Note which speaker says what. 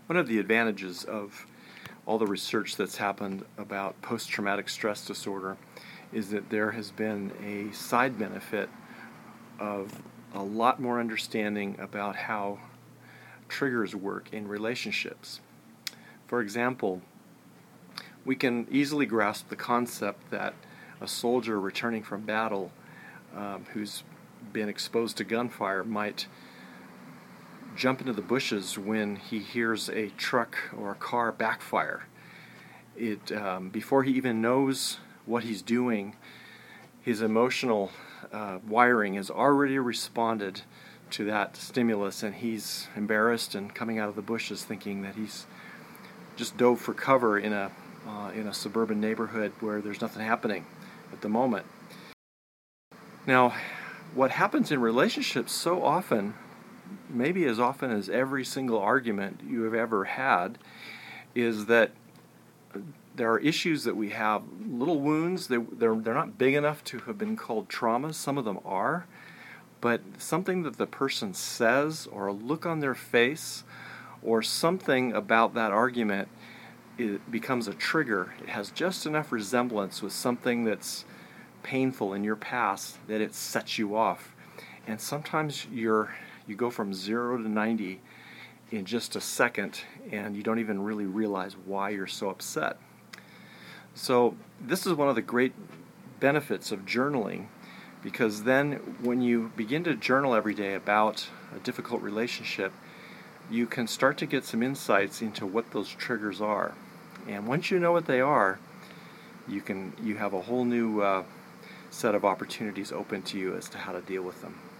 Speaker 1: One of the advantages of all the research that's happened about post-traumatic stress disorder is that there has been a side benefit of a lot more understanding about how triggers work in relationships. For example, we can easily grasp the concept that a soldier returning from battle who's been exposed to gunfire might jump into the bushes when he hears a truck or a car backfire. Before he even knows what he's doing, his emotional wiring has already responded to that stimulus, and he's embarrassed and coming out of the bushes thinking that he's just dove for cover in a suburban neighborhood where there's nothing happening at the moment. Now, what happens in relationships so often, maybe as often as every single argument you have ever had, is that there are issues that we have, little wounds. They're not big enough to have been called traumas. Some of them are. But something that the person says, or a look on their face, or something about that argument, it becomes a trigger. It has just enough resemblance with something that's painful in your past that it sets you off. And sometimes you go from 0 to 90 in just a second, and you don't even really realize why you're so upset. So this is one of the great benefits of journaling, because then when you begin to journal every day about a difficult relationship, you can start to get some insights into what those triggers are. And once you know what they are, you have a whole new set of opportunities open to you as to how to deal with them.